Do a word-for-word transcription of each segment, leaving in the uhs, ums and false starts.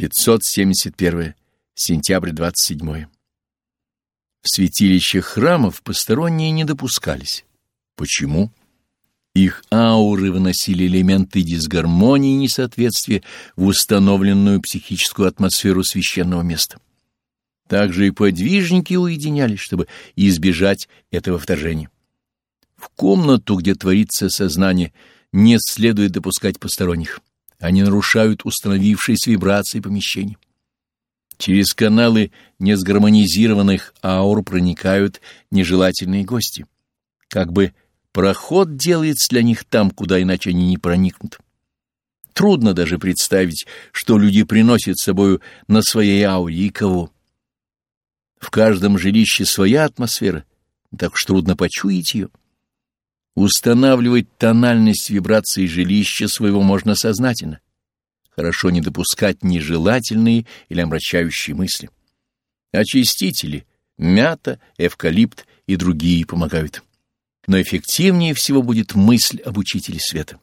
пятьсот семьдесят первое. Сентябрь двадцать седьмое. В святилищах храмов посторонние не допускались. Почему? Их ауры выносили элементы дисгармонии и несоответствия в установленную психическую атмосферу священного места. Также и подвижники уединялись, чтобы избежать этого вторжения. В комнату, где творится сознание, не следует допускать посторонних. Они нарушают установившиеся вибрации помещения. Через каналы несгармонизированных аур проникают нежелательные гости. Как бы проход делается для них там, куда иначе они не проникнут. Трудно даже представить, что люди приносят с собою на своей ауре и кого. В каждом жилище своя атмосфера, так уж трудно почуять ее. Устанавливать тональность вибрации жилища своего можно сознательно. Хорошо не допускать нежелательные или омрачающие мысли. Очистители, мята, эвкалипт и другие помогают. Но эффективнее всего будет мысль об учителе света.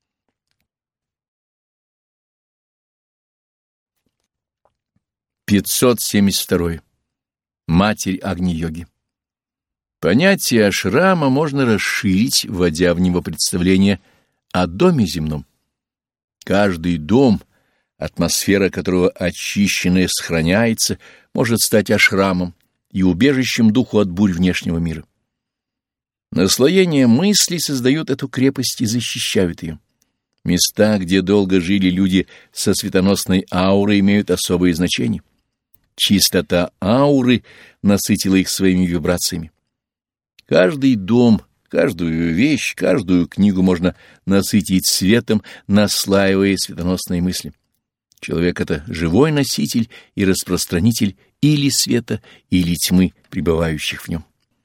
пятьсот семьдесят второе. Матерь Агни-йоги. Понятие ашрама можно расширить, вводя в него представление о доме земном. Каждый дом, атмосфера которого очищена и сохраняется, может стать ашрамом и убежищем духу от бурь внешнего мира. Наслоения мыслей создают эту крепость и защищают ее. Места, где долго жили люди со светоносной аурой, имеют особое значение. Чистота ауры насытила их своими вибрациями. Каждый дом, каждую вещь, каждую книгу можно насытить светом, наслаивая светоносные мысли. Человек — это живой носитель и распространитель или света, или тьмы, пребывающих в нем.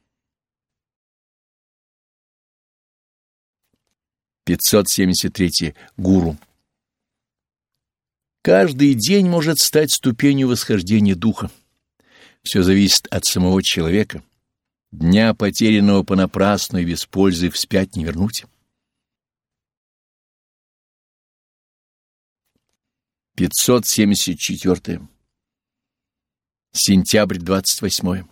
пятьсот семьдесят третье. Гуру. Каждый день может стать ступенью восхождения духа. Все зависит от самого человека. Дня, потерянного понапрасну и без пользы, вспять не вернуть. пятьсот семьдесят четвёртое. Сентябрь двадцать восьмое.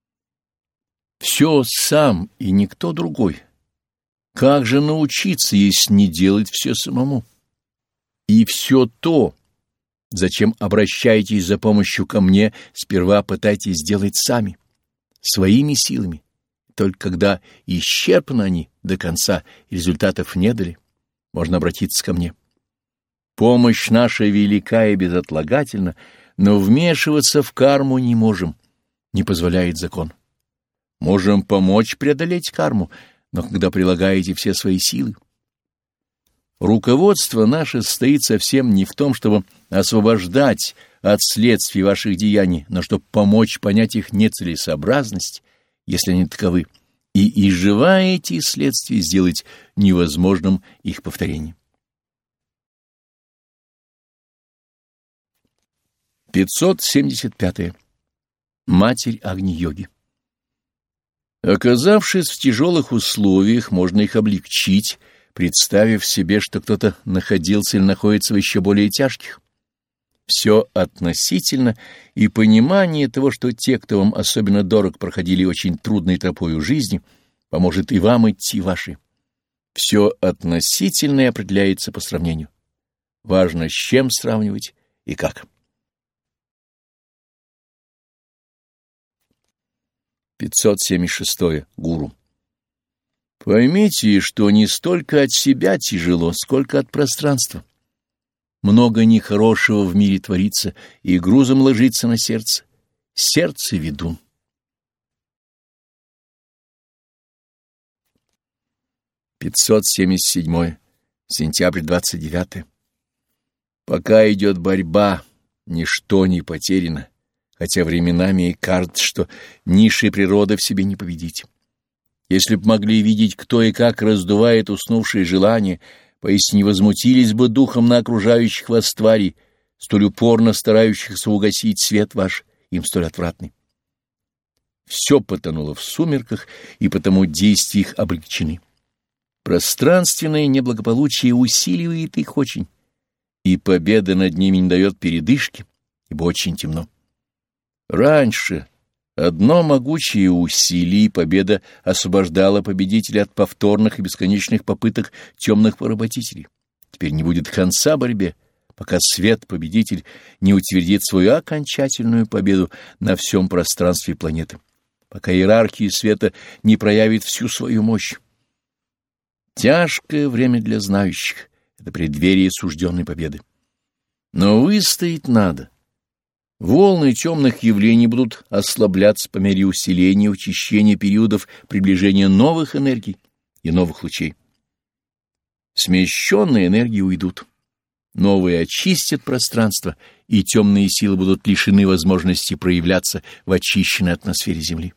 Все сам и никто другой. Как же научиться, если не делать все самому? И все то, зачем обращаетесь за помощью ко мне, сперва пытайтесь сделать сами, своими силами. Только когда исчерпаны они до конца и результатов не дали, можно обратиться ко мне. Помощь наша велика и безотлагательна, но вмешиваться в карму не можем, не позволяет закон. Можем помочь преодолеть карму, но когда прилагаете все свои силы. Руководство наше состоит совсем не в том, чтобы освобождать от следствий ваших деяний, но чтобы помочь понять их нецелесообразность, если они таковы, и, изживая эти следствия, сделать невозможным их повторение. пятьсот семьдесят пятое. Матерь Агни-йоги. Оказавшись в тяжелых условиях, можно их облегчить, представив себе, что кто-то находился или находится в еще более тяжких. Все относительно, и понимание того, что те, кто вам особенно дорог, проходили очень трудной тропою жизни, поможет и вам идти вашей. Все относительное определяется по сравнению. Важно, с чем сравнивать и как. пятьсот семьдесят шестое. Гуру. Поймите, что не столько от себя тяжело, сколько от пространства. Много нехорошего в мире творится, и грузом ложится на сердце. Сердце ведун. пятьсот семьдесят седьмое. Сентябрь двадцать девятое. Пока идет борьба, ничто не потеряно, хотя временами и кажется, что низшей природы в себе не победить. Если б могли видеть, кто и как раздувает уснувшие желания, поистине возмутились бы духом на окружающих вас тварей, столь упорно старающихся угасить свет ваш, им столь отвратный. Все потонуло в сумерках, и потому действия их облегчены. Пространственное неблагополучие усиливает их очень, и победа над ними не дает передышки, ибо очень темно. Раньше одно могучее усилие и победа освобождала победителя от повторных и бесконечных попыток темных поработителей. Теперь не будет конца борьбе, пока свет-победитель не утвердит свою окончательную победу на всем пространстве планеты, пока иерархия света не проявит всю свою мощь. Тяжкое время для знающих — это преддверие сужденной победы. Но выстоять надо. Волны темных явлений будут ослабляться по мере усиления и учащения периодов приближения новых энергий и новых лучей. Смещенные энергии уйдут. Новые очистят пространство, и темные силы будут лишены возможности проявляться в очищенной атмосфере Земли.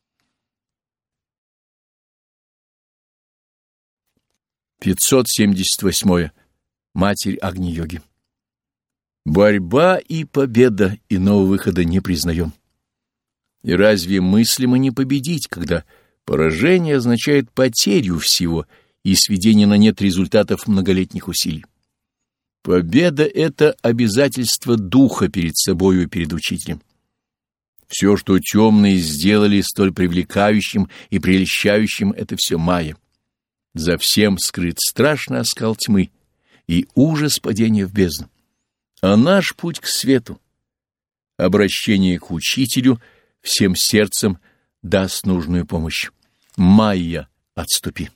пятьсот семьдесят восьмое. Матерь Агни-йоги. Борьба и победа, иного выхода не признаем. И разве мыслимо не победить, когда поражение означает потерю всего и сведение на нет результатов многолетних усилий? Победа — это обязательство духа перед собою и перед учителем. Все, что темные сделали столь привлекающим и прельщающим, — это все майя. За всем скрыт страшный оскал тьмы и ужас падения в бездну. А наш путь к свету, обращение к учителю, всем сердцем даст нужную помощь. Майя, отступи.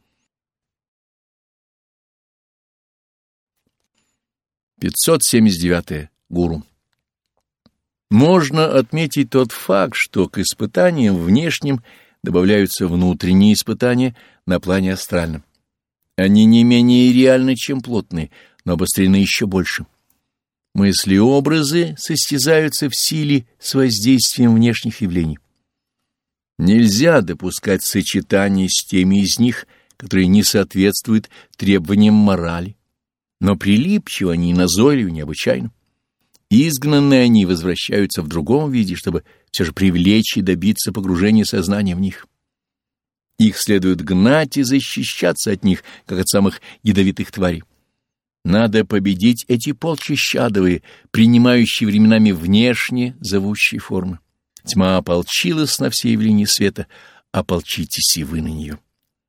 пятьсот семьдесят девятое. Гуру. Можно отметить тот факт, что к испытаниям внешним добавляются внутренние испытания на плане астральном. Они не менее реальны, чем плотные, но обострены еще больше. Мысли и образы состязаются в силе с воздействием внешних явлений. Нельзя допускать сочетания с теми из них, которые не соответствуют требованиям морали, но прилипчивы они и назойливы необычайно. Изгнанные они возвращаются в другом виде, чтобы все же привлечь и добиться погружения сознания в них. Их следует гнать и защищаться от них, как от самых ядовитых тварей. Надо победить эти полчища адовые, принимающие временами внешне зовущие формы. Тьма ополчилась на все явления света, ополчитесь и вы на нее.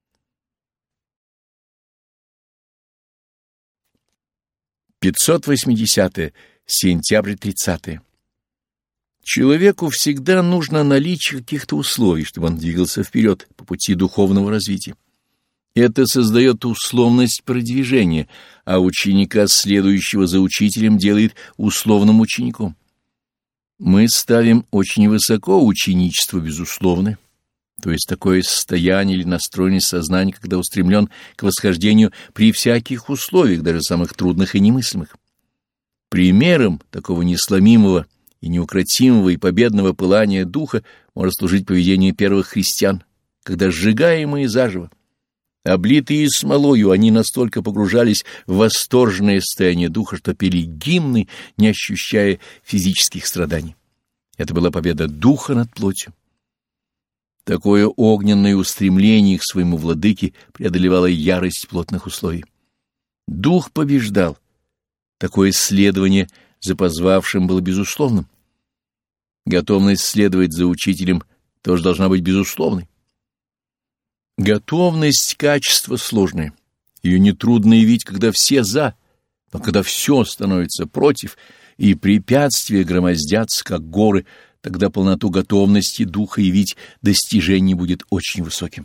пятьсот восьмидесятое. Сентябрь тридцатое. Человеку всегда нужно наличие каких-то условий, чтобы он двигался вперед по пути духовного развития. Это создает условность продвижения, а ученика, следующего за учителем, делает условным учеником. Мы ставим очень высоко ученичество безусловное, то есть такое состояние или настроенность сознания, когда устремлен к восхождению при всяких условиях, даже самых трудных и немыслимых. Примером такого несломимого и неукротимого и победного пылания духа может служить поведение первых христиан, когда сжигаемые заживо, облитые смолою, они настолько погружались в восторженное состояние духа, что пели гимны, не ощущая физических страданий. Это была победа духа над плотью. Такое огненное устремление к своему владыке преодолевало ярость плотных условий. Дух побеждал. Такое следование за позвавшим было безусловным. Готовность следовать за учителем тоже должна быть безусловной. Готовность — качество сложное. Ее нетрудно явить, когда все «за», но когда все становится против, и препятствия громоздятся, как горы, тогда полноту готовности духа явить достижение будет очень высоким.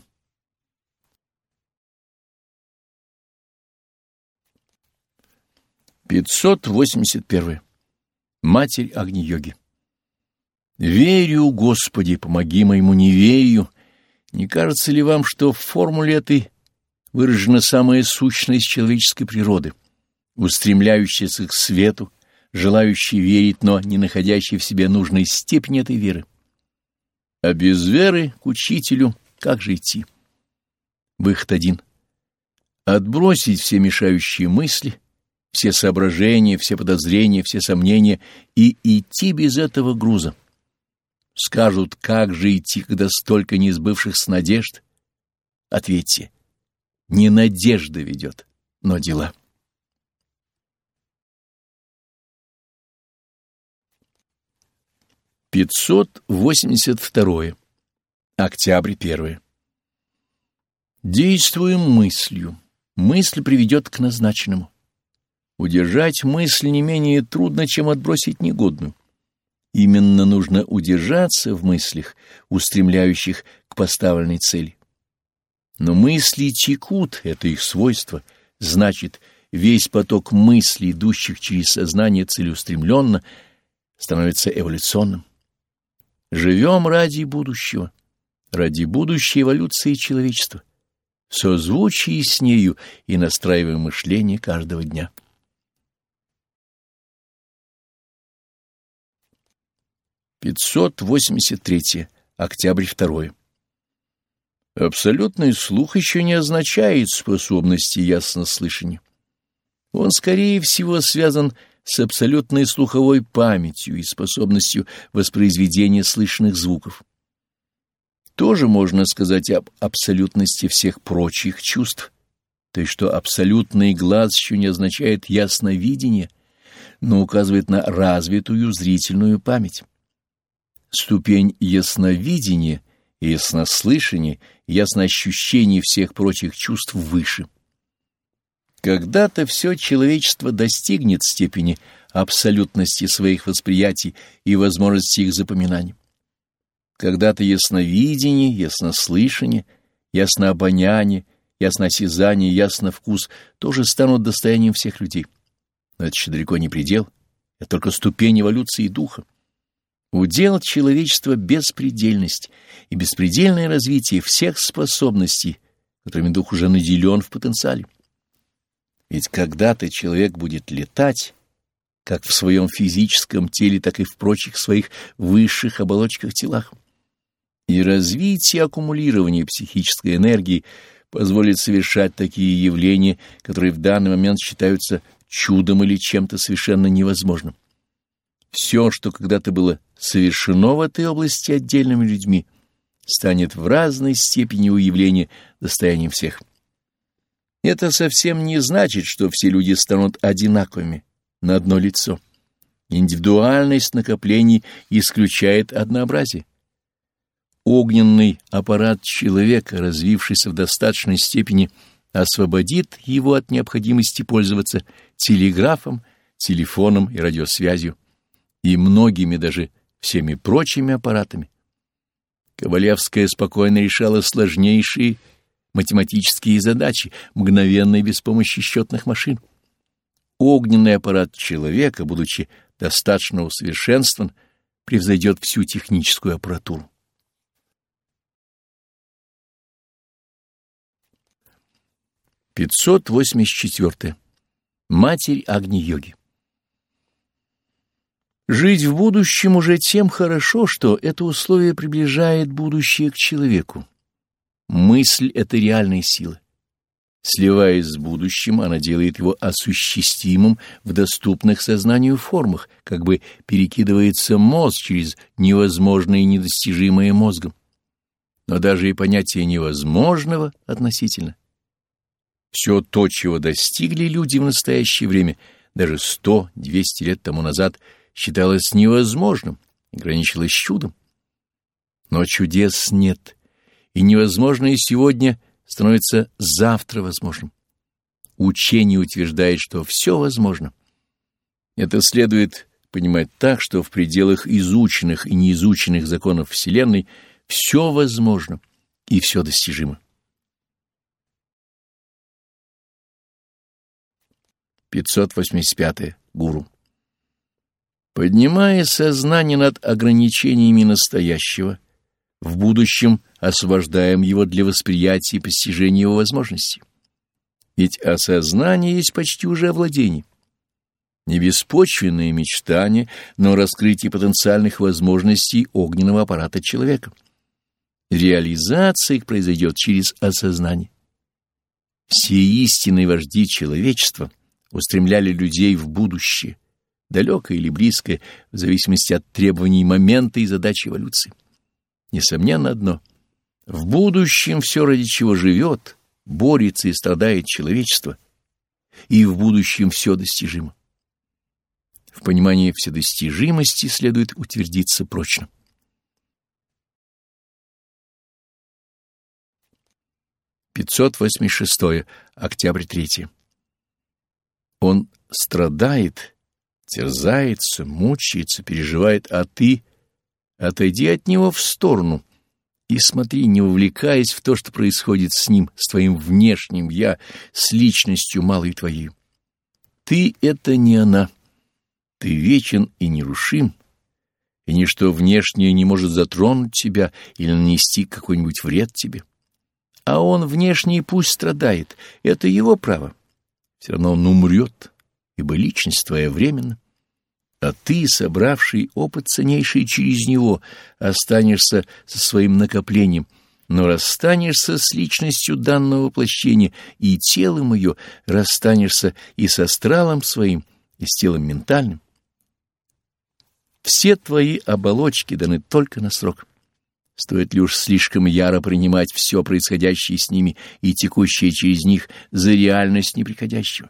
пятьсот восемьдесят первое. Матерь Агни-йоги. Верю, Господи, помоги моему неверию. Не кажется ли вам, что в формуле этой выражена самая сущность человеческой природы, устремляющаяся к свету, желающая верить, но не находящая в себе нужной степени этой веры? А без веры к учителю как же идти? Выход один. Отбросить все мешающие мысли, все соображения, все подозрения, все сомнения и идти без этого груза. Скажут, как же идти, когда столько несбывшихся надежд? Ответьте, не надежда ведет, но дела. пятьсот восемьдесят второе. Октябрь первое. Действуем мыслью. Мысль приведет к назначенному. Удержать мысль не менее трудно, чем отбросить негодную. Именно нужно удержаться в мыслях, устремляющих к поставленной цели. Но мысли текут, это их свойство, значит, весь поток мыслей, идущих через сознание целеустремленно, становится эволюционным. Живем ради будущего, ради будущей эволюции человечества, в созвучии с нею и настраиваем мышление каждого дня. пятьсот восемьдесят третье. Октябрь второе. Абсолютный слух еще не означает способности яснослышания. Он, скорее всего, связан с абсолютной слуховой памятью и способностью воспроизведения слышных звуков. Тоже можно сказать об абсолютности всех прочих чувств, то есть что абсолютный глаз еще не означает ясновидение, но указывает на развитую зрительную память. Ступень ясновидения и яснослышания, ясноощущения всех прочих чувств выше. Когда-то все человечество достигнет степени абсолютности своих восприятий и возможности их запоминания. Когда-то ясновидение, яснослышание, яснообоняние, ясноосязание, ясновкус тоже станут достоянием всех людей. Но это еще далеко не предел, это только ступень эволюции духа. Удел человечества — беспредельность и беспредельное развитие всех способностей, которыми дух уже наделен в потенциале. Ведь когда-то человек будет летать, как в своем физическом теле, так и в прочих своих высших оболочках телах. И развитие и аккумулирование психической энергии позволит совершать такие явления, которые в данный момент считаются чудом или чем-то совершенно невозможным. Все, что когда-то было совершено в этой области отдельными людьми, станет в разной степени уявления достоянием всех. Это совсем не значит, что все люди станут одинаковыми на одно лицо. Индивидуальность накоплений исключает однообразие. Огненный аппарат человека, развившийся в достаточной степени, освободит его от необходимости пользоваться телеграфом, телефоном и радиосвязью, и многими даже всеми прочими аппаратами. Ковалевская спокойно решала сложнейшие математические задачи, мгновенно и без помощи счетных машин. Огненный аппарат человека, будучи достаточно усовершенствован, превзойдет всю техническую аппаратуру. пятьсот восемьдесят четвёртое. Матерь Агни-йоги. Жить в будущем уже тем хорошо, что это условие приближает будущее к человеку. Мысль — это реальная сила. Сливаясь с будущим, она делает его осуществимым в доступных сознанию формах, как бы перекидывается мозг через невозможное и недостижимое мозгом. Но даже и понятие невозможного относительно. Все то, чего достигли люди в настоящее время, даже сто-двести лет тому назад, считалось невозможным и граничилось чудом. Но чудес нет, и невозможное сегодня становится завтра возможным. Учение утверждает, что все возможно. Это следует понимать так, что в пределах изученных и неизученных законов Вселенной все возможно и все достижимо. пятьсот восемьдесят пятое. Гуру. Поднимая сознание над ограничениями настоящего, в будущем освобождаем его для восприятия и постижения его возможностей. Ведь осознание есть почти уже овладение. Не беспочвенные мечтания, но раскрытие потенциальных возможностей огненного аппарата человека. Реализация их произойдет через осознание. Все истинные вожди человечества устремляли людей в будущее, далекое или близкое, в зависимости от требований момента и задач эволюции. Несомненно одно — в будущем все, ради чего живет, борется и страдает человечество, и в будущем все достижимо. В понимании вседостижимости следует утвердиться прочно. пятьсот восемьдесят шестое. Октябрь третий. Он страдает, терзается, мучается, переживает, а ты отойди от него в сторону и смотри, не увлекаясь в то, что происходит с ним, с твоим внешним «я», с личностью малой твоей. Ты — это не она. Ты вечен и нерушим, и ничто внешнее не может затронуть тебя или нанести какой-нибудь вред тебе. А он внешний пусть страдает, это его право. Все равно он умрет, ибо личность твоя временна. А ты, собравший опыт ценнейший через него, останешься со своим накоплением, но расстанешься с личностью данного воплощения, и телом ее расстанешься и с астралом своим, и с телом ментальным. Все твои оболочки даны только на срок. Стоит ли уж слишком яро принимать все происходящее с ними и текущее через них за реальность неприходящего?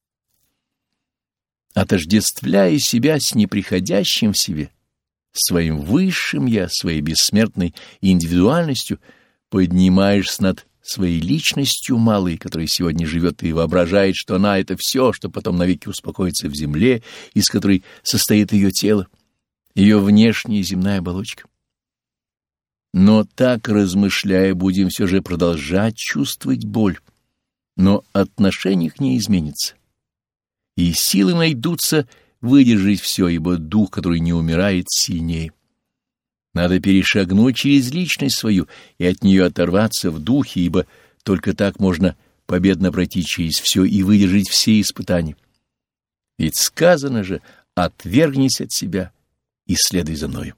Отождествляя себя с неприходящим в себе, своим высшим «я», своей бессмертной индивидуальностью, поднимаешься над своей личностью малой, которая сегодня живет и воображает, что она — это все, что потом навеки успокоится в земле, из которой состоит ее тело, ее внешняя земная оболочка. Но так, размышляя, будем все же продолжать чувствовать боль, но отношение к ней изменится. И силы найдутся выдержать все, ибо дух, который не умирает, сильнее. Надо перешагнуть через личность свою и от нее оторваться в духе, ибо только так можно победно пройти через все и выдержать все испытания. Ведь сказано же: «Отвергнись от себя и следуй за мною».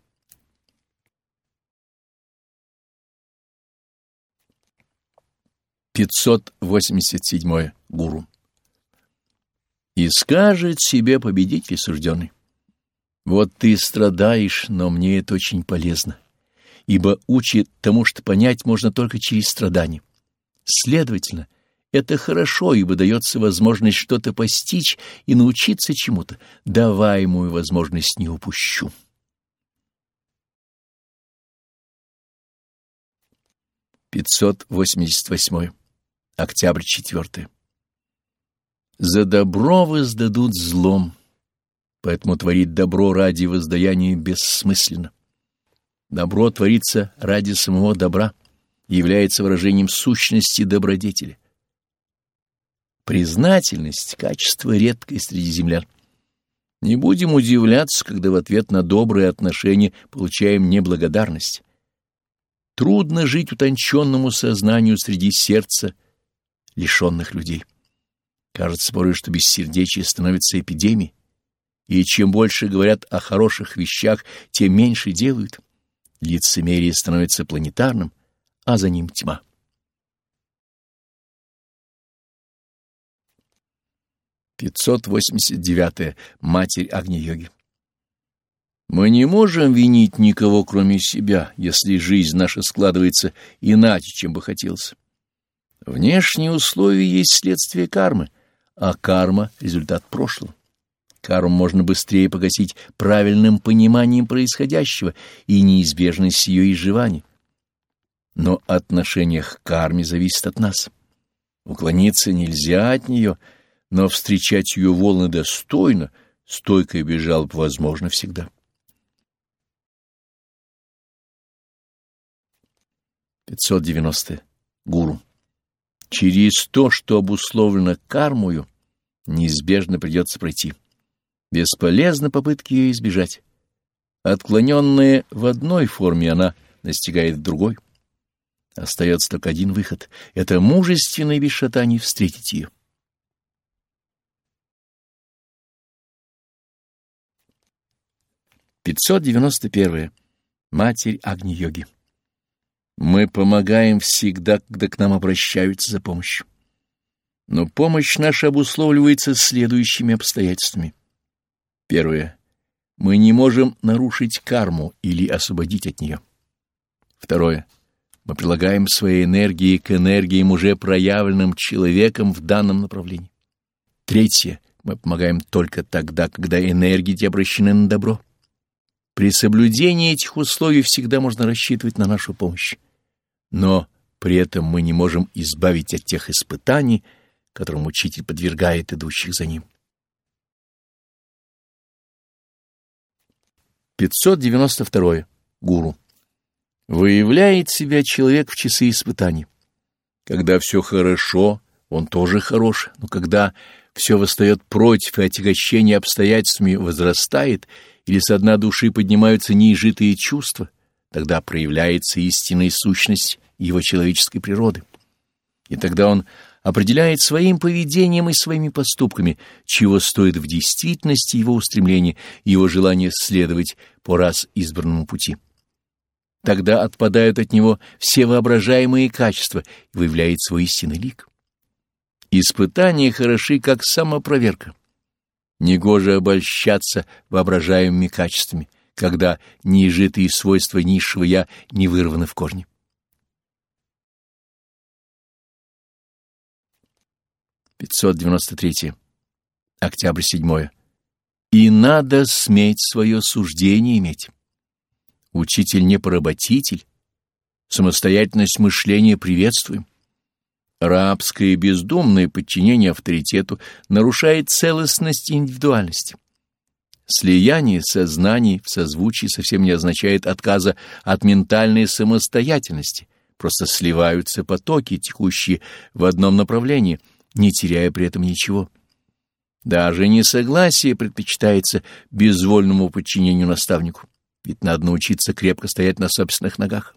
пятьсот восемьдесят седьмое. Гуру. И скажет себе победитель сужденный: вот ты страдаешь, но мне это очень полезно, ибо учит тому, что понять можно только через страдания. Следовательно, это хорошо, ибо дается возможность что-то постичь и научиться чему-то. Даваемую возможность не упущу. пятьсот восемьдесят восьмое. Октябрь четвёртый. За добро воздадут злом, поэтому творить добро ради воздаяния бессмысленно. Добро творится ради самого добра и является выражением сущности добродетели. Признательность — качество редкое среди землян. Не будем удивляться, когда в ответ на добрые отношения получаем неблагодарность. Трудно жить утонченному сознанию среди сердца лишенных людей. Кажется порой, что бессердечие становится эпидемией, и чем больше говорят о хороших вещах, тем меньше делают. Лицемерие становится планетарным, а за ним тьма. пятьсот восемьдесят девятое. Матерь Агни-йоги. Мы не можем винить никого, кроме себя, если жизнь наша складывается иначе, чем бы хотелось. Внешние условия есть следствие кармы, а карма — результат прошлого. Карму можно быстрее погасить правильным пониманием происходящего и неизбежность ее изживания. Но отношение к карме зависит от нас. Уклониться нельзя от нее, но встречать ее волны достойно, стойко и без жалоб возможно всегда. пятьсот девяностое. Гуру. Через то, что обусловлено кармою, неизбежно придется пройти. Бесполезны попытки ее избежать. Отклоненная в одной форме, она настигает в другой. Остается только один выход — это мужественно и без шатаний встретить ее. пятьсот девяносто первое. Матерь Агни-йоги. Мы помогаем всегда, когда к нам обращаются за помощью. Но помощь наша обусловливается следующими обстоятельствами. Первое. Мы не можем нарушить карму или освободить от нее. Второе. Мы прилагаем свои энергии к энергиям, уже проявленным человеком в данном направлении. Третье. Мы помогаем только тогда, когда энергии эти обращены на добро. При соблюдении этих условий всегда можно рассчитывать на нашу помощь. Но при этом мы не можем избавить от тех испытаний, которым учитель подвергает идущих за ним. пятьсот девяносто второе. Гуру. Выявляет себя человек в часы испытаний. Когда все хорошо, он тоже хорош, но когда все восстает против и отягощение обстоятельствами возрастает, или со дна души поднимаются неизжитые чувства, тогда проявляется истинная сущность его человеческой природы. И тогда он определяет своим поведением и своими поступками, чего стоит в действительности его устремление и его желание следовать по раз избранному пути. Тогда отпадают от него все воображаемые качества и выявляет свой истинный лик. Испытания хороши, как самопроверка. Негоже обольщаться воображаемыми качествами, когда неизжитые свойства низшего «я» не вырваны в корне. пятьсот девяносто третье. Октябрь седьмое. И надо сметь свое суждение иметь. Учитель не поработитель, самостоятельность мышления приветствуем. Рабское и бездумное подчинение авторитету нарушает целостность индивидуальности. Слияние сознаний в созвучии совсем не означает отказа от ментальной самостоятельности, просто сливаются потоки, текущие в одном направлении, не теряя при этом ничего. Даже несогласие предпочитается безвольному подчинению наставнику, ведь надо научиться крепко стоять на собственных ногах.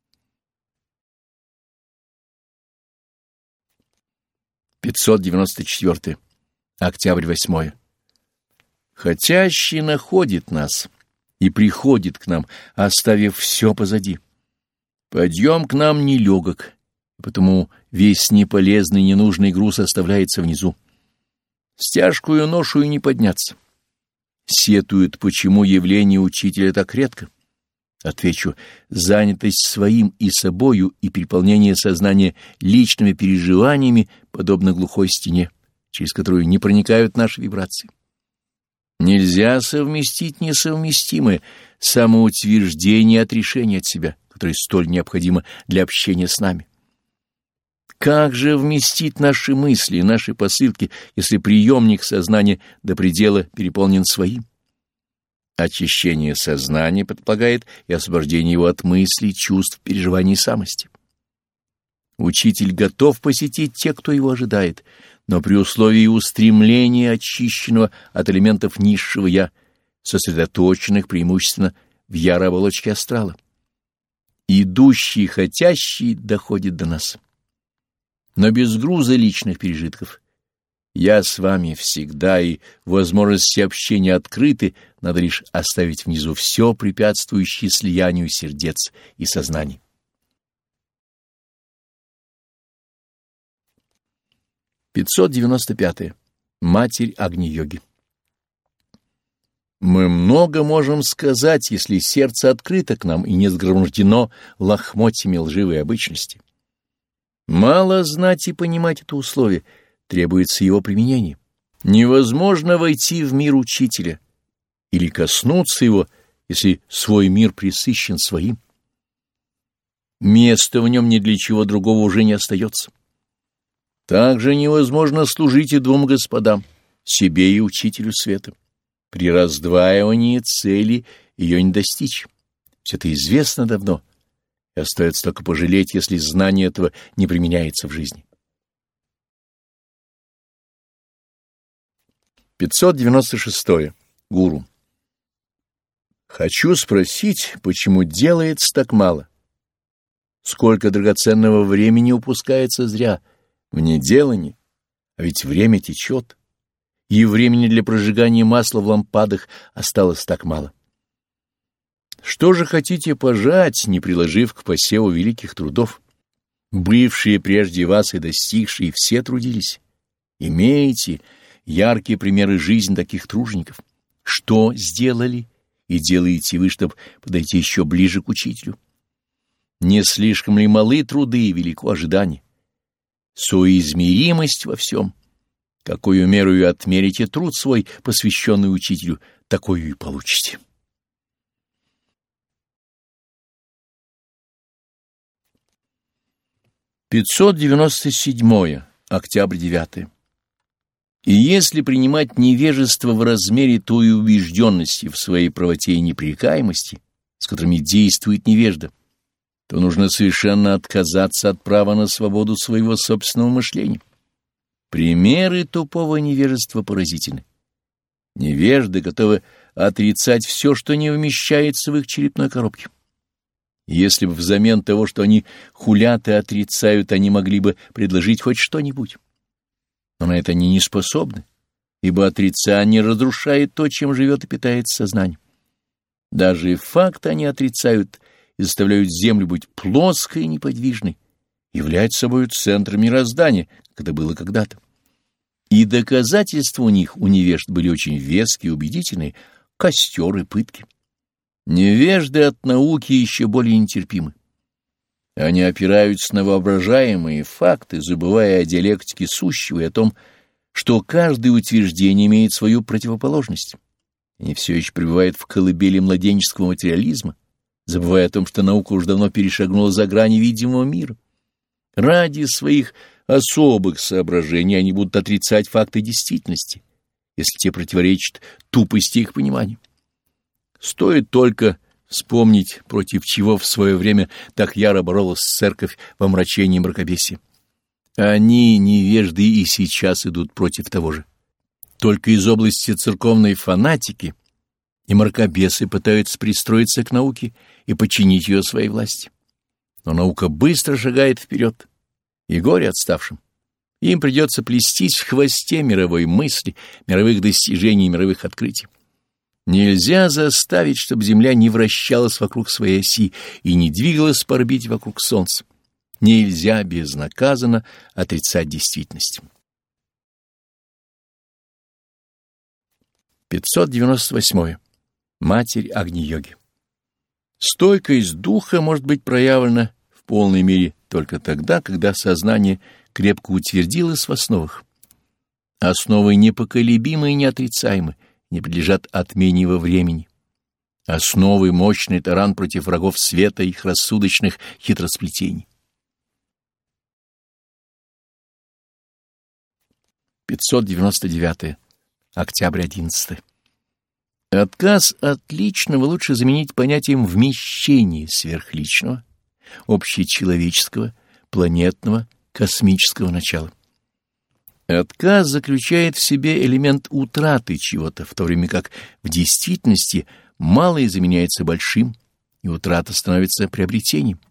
пятьсот девяносто четвёртое. Октябрь восьмое. Хотящий находит нас и приходит к нам, оставив все позади. Подъем к нам нелегок, потому весь неполезный ненужный груз оставляется внизу. С тяжкую ношу и не подняться. Сетуют, почему явление учителя так редко. Отвечу: занятость своим и собою и переполнение сознания личными переживаниями подобно глухой стене, через которую не проникают наши вибрации. Нельзя совместить несовместимое, самоутверждение и отрешение от себя, которое столь необходимо для общения с нами. Как же вместить наши мысли и наши посылки, если приемник сознания до предела переполнен своим? Очищение сознания предполагает и освобождение его от мыслей, чувств, переживаний самости. Учитель готов посетить тех, кто его ожидает, но при условии устремления, очищенного от элементов низшего «я», сосредоточенных преимущественно в ярой оболочке астрала. Идущий, хотящий доходит до нас. Но без груза личных пережитков. Я с вами всегда, и возможности общения открыты, надо лишь оставить внизу все препятствующее слиянию сердец и сознаний. пятьсот девяносто пятое. Матерь Агни-йоги. Мы много можем сказать, если сердце открыто к нам и не сгромождено лохмотьями лживой обычности. Мало знать и понимать это условие, требуется его применение. Невозможно войти в мир учителя или коснуться его, если свой мир пресыщен своим. Места в нем ни для чего другого уже не остается. Также невозможно служить и двум господам, себе и учителю света. При раздваивании цели ее не достичь. Все это известно давно, и остается только пожалеть, если знание этого не применяется в жизни. пятьсот девяносто шестое. Гуру. Хочу спросить, почему делается так мало? Сколько драгоценного времени упускается зря в неделании, а ведь время течет, и времени для прожигания масла в лампадах осталось так мало. Что же хотите пожать, не приложив к посеву великих трудов? Бывшие прежде вас и достигшие все трудились. Имеете яркие примеры жизни таких тружеников. Что сделали и делаете вы, чтобы подойти еще ближе к учителю? Не слишком ли малы труды и велико ожидание? Соизмеримость во всем. Какую меру отмерите труд свой, посвященный учителю, такую и получите. пятьсот девяносто седьмое. Октябрь девятое. И если принимать невежество в размере той убежденности в своей правоте и непререкаемости, с которыми действует невежда, то нужно совершенно отказаться от права на свободу своего собственного мышления. Примеры тупого невежества поразительны. Невежды готовы отрицать все, что не вмещается в их черепной коробке. Если бы взамен того, что они хулят и отрицают, они могли бы предложить хоть что-нибудь. Но на это они не способны, ибо отрицание разрушает то, чем живет и питается сознание. Даже факт они отрицают и заставляют землю быть плоской и неподвижной, являть собой центр мироздания, как это было когда-то. И доказательства у них, у невежд, были очень веские и убедительные, костер и пытки. Невежды от науки еще более нетерпимы. Они опираются на воображаемые факты, забывая о диалектике сущего и о том, что каждое утверждение имеет свою противоположность. Они все еще пребывают в колыбели младенческого материализма, забывая о том, что наука уже давно перешагнула за грани видимого мира. Ради своих особых соображений они будут отрицать факты действительности, если те противоречат тупости их понимания. Стоит только вспомнить, против чего в свое время так яро боролась церковь во мрачении и мракобесии. Они, невежды, и сейчас идут против того же. Только из области церковной фанатики и мракобесы пытаются пристроиться к науке и подчинить ее своей власти. Но наука быстро шагает вперед, и горе отставшим. Им придется плестись в хвосте мировой мысли, мировых достижений и мировых открытий. Нельзя заставить, чтобы Земля не вращалась вокруг своей оси и не двигалась по орбите вокруг Солнца. Нельзя безнаказанно отрицать действительность. пятьсот девяносто восьмое. Матерь Агни-йоги. Стойкость духа может быть проявлена в полной мере только тогда, когда сознание крепко утвердилось в основах. Основы непоколебимы и неотрицаемы, не подлежат отмене во времени. Основы — мощный таран против врагов света и их рассудочных хитросплетений. пятьсот девяносто девятое. Октябрь одиннадцатое. Отказ от личного лучше заменить понятием вмещения сверхличного, общечеловеческого, планетного, космического начала. Отказ заключает в себе элемент утраты чего-то, в то время как в действительности малое заменяется большим, и утрата становится приобретением.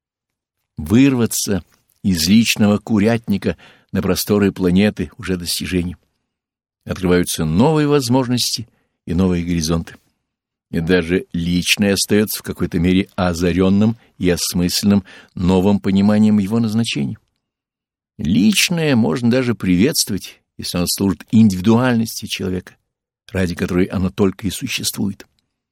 Вырваться из личного курятника на просторы планеты уже достижение. Открываются новые возможности и новые горизонты. И даже личное остается в какой-то мере озаренным и осмысленным новым пониманием его назначения. Личное можно даже приветствовать, если оно служит индивидуальности человека, ради которой оно только и существует.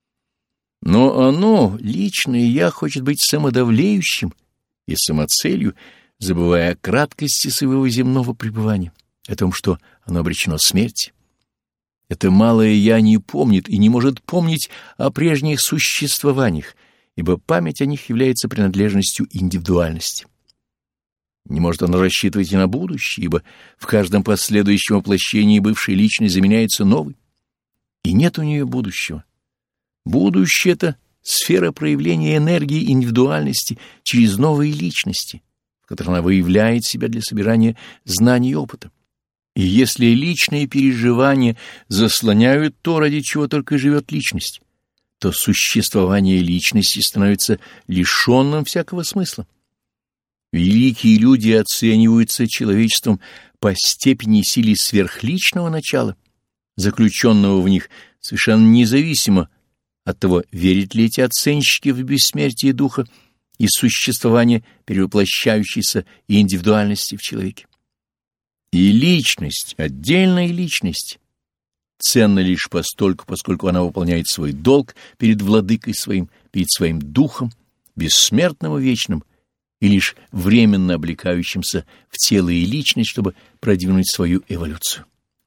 Но оно, личное «я», хочет быть самодавлеющим и самоцелью, забывая о краткости своего земного пребывания, о том, что оно обречено смерти. Это малое «я» не помнит и не может помнить о прежних существованиях, ибо память о них является принадлежностью индивидуальности. Не может он рассчитывать и на будущее, ибо в каждом последующем воплощении бывшей личности заменяется новой. И нет у нее будущего. Будущее — это сфера проявления энергии индивидуальности через новые личности, в которых она выявляет себя для собирания знаний и опыта. И если личные переживания заслоняют то, ради чего только живет личность, то существование личности становится лишенным всякого смысла. Великие люди оцениваются человечеством по степени и силе сверхличного начала, заключенного в них совершенно независимо от того, верят ли эти оценщики в бессмертие духа и существование перевоплощающейся индивидуальности в человеке. И личность, отдельная личность, ценна лишь постольку, поскольку она выполняет свой долг перед владыкой своим, перед своим духом, бессмертным и вечным, и лишь временно облекающимся в тело и личность, чтобы продвинуть свою эволюцию.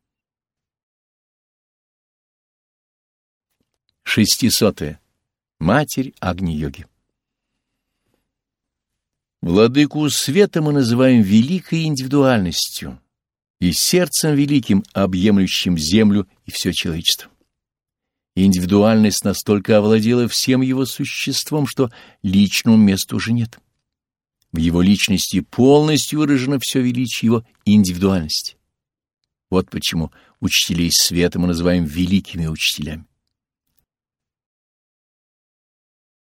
Шестисотое. Матерь Агни-йоги. Владыку света мы называем великой индивидуальностью и сердцем великим, объемлющим землю и все человечество. Индивидуальность настолько овладела всем его существом, что личному месту уже нет. В его личности полностью выражено все величие его индивидуальности. Вот почему учителей света мы называем великими учителями.